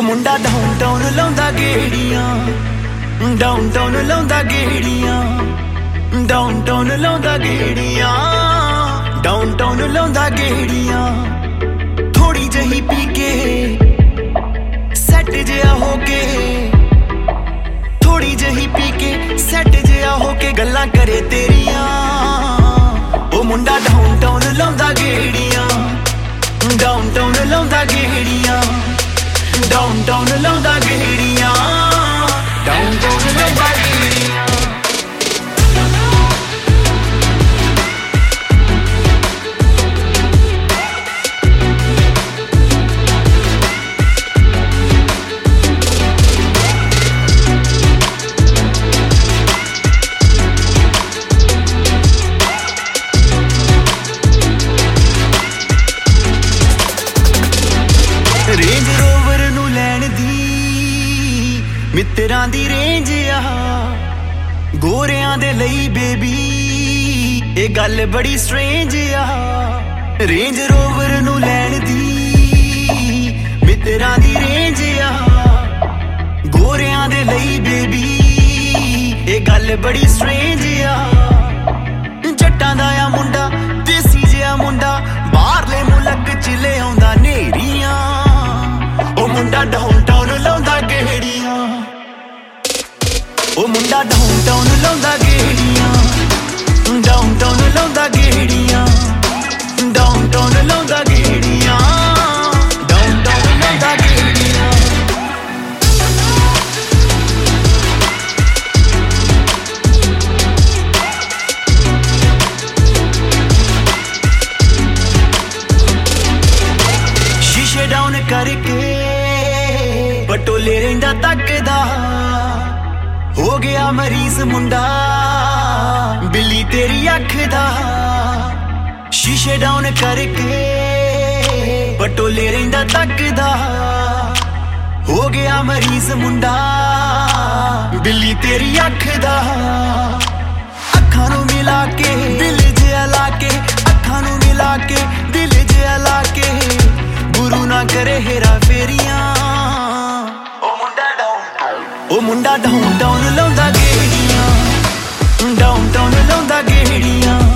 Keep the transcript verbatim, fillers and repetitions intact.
ਮੁੰਡਾ ਡਾਊਨਟਾਊਨ ਲਾਉਂਦਾ ਗੇੜੀਆਂ, ਡਾਊਨਟਾਊਨ ਲਾਉਂਦਾ ਗੇੜੀਆਂ, ਡਾਊਨਟਾਊਨ ਲਾਉਂਦਾ ਗੇੜੀਆਂ, ਡਾਊਨਟਾਊਨ ਲਾਉਂਦਾ ਗੇੜੀਆਂ। ਥੋੜੀ ਜਿਹੀ ਪੀ ਕੇ ਸੈੱਟ ਜਿਹਾ ਹੋ ਕੇ, ਥੋੜੀ ਜਿਹੀ ਪੀ ਕੇ ਸੈੱਟ ਜਿਹਾ ਹੋ ਕੇ ਗੱਲਾਂ ਕਰੇ ਤੇਰੀਆਂ। ਉਹ ਮੁੰਡਾ ਡਾਊਨਟਾਊਨ ਲਾਉਂਦਾ ਗੇੜੀਆਂ, ਡਾਊਨਟਾਊਨ ਲਾਉਂਦਾ ਗੇੜੀਆਂ, ਡਾਊਨਟਾਊਨ ਲਾਉਂਦਾ ਗੇੜੀਆਂ, ਡਾਊਨਟਾਊਨ ਲਾਉਂਦਾ ਗੇੜੀਆਂ। ਰੇਂਜ ਰੋਵਰ ਨੂੰ ਲੈਣ ਦੀ ਮਿੱਤਰਾਂ ਦੀ ਰੇਂਜ ਆ, ਗੋਰਿਆਂ ਦੇ ਲਈ ਬੇਬੀ ਇਹ ਗੱਲ ਬੜੀ ਸਟ੍ਰੇਂਜ ਆ। ਰੇਂਜ ਰੋਵਰ ਨੂੰ ਲੈਣ ਦੀ ਮਿੱਤਰਾਂ ਦੀ ਰੇਂਜ ਆ, ਗੋਰਿਆਂ ਦੇ ਲਈ ਬੇਬੀ ਇਹ ਗੱਲ ਬੜੀ ਸਟ੍ਰੇਂਜ ਆ। ਜੱਟਾਂ ਦਾ ਆ ਮੁੰਡਾ, ਦੇਸੀ ਜਿਹਾ ਮੁੰਡਾ, ਬਾਹਰਲੇ ਮੁਲਕ ਚ ਲੈ ਆਉਂਦਾ ਨੇਰੀਆਂ। ਉਹ ਮੁੰਡਾ ਡਾਊਨਟਾਊਨ ਲਾਉਂਦਾ ਗੇੜੀਆਂ, ਉਹ ਮੁੰਡਾ ਡਾਊਨਟਾਊਨ ਲਾਉਂਦਾ ਗੇੜੀਆਂ, ਡਾਊਨਟਾਊਨ ਲਾਉਂਦਾ ਗੇੜੀਆਂ, ਡਾਊਨਟਾਊਨ ਲਾਉਂਦਾ ਗੇੜੀਆਂ, ਡਾਊਨਟਾਊਨ ਲਾਉਂਦਾ ਗੇੜੀਆਂ। ਸ਼ੀਸ਼ੇ ਡਾਊਨ ਕਰਕੇ ਬਟੋਲੇ ਰਹਿੰਦਾ ਤੱਕਦਾ, ਹੋ ਗਿਆ ਮਰੀਜ਼ ਮੁੰਡਾ ਬਿੱਲੀ ਤੇਰੀ ਅੱਖ ਦਾ। ਸ਼ੀਸ਼ੇ ਡਾਊਨ ਕਰਕੇ ਬਟੋਲੇ ਰਹਿੰਦਾ ਤੱਕਦਾ, ਹੋ ਗਿਆ ਮਰੀਜ਼ ਮੁੰਡਾ ਬਿੱਲੀ ਤੇਰੀ ਅੱਖ ਦਾ। ਅੱਖਾਂ ਨੂੰ ਮਿਲਾ ਕੇ ਦਿਲ ਜਿਹਾ ਲਾ ਕੇ, ਅੱਖਾਂ ਨੂੰ ਮਿਲਾ ਕੇ ਦਿਲ ਜਿਹਾ ਲਾ ਕੇ, ਗੁਰੂ ਨਾ ਕਰੇ ਹੇਰਾ ਫੇਰੀਆਂ। ਉਹ ਮੁੰਡਾ ਡਾਊਨਟਾਊਨ ਲਾਉਂਦਾ ਗੇੜੀਆਂ, ਡਾਊਨਟਾਊਨ ਲਾਉਂਦਾ ਗੇੜੀਆਂ।